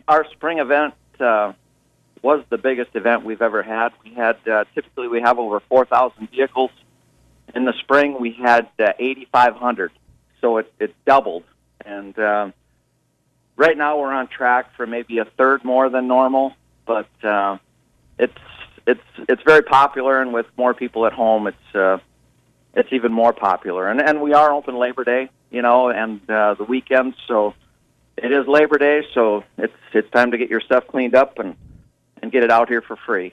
our spring event was the biggest event we've ever had. We had typically we have over 4,000 vehicles. In the spring, we had 8,500, so it doubled. And right now, we're on track for maybe a third more than normal. But it's very popular, and with more people at home, it's even more popular. And we are open Labor Day, and the weekends. So it is Labor Day, so it's time to get your stuff cleaned up and get it out here for free.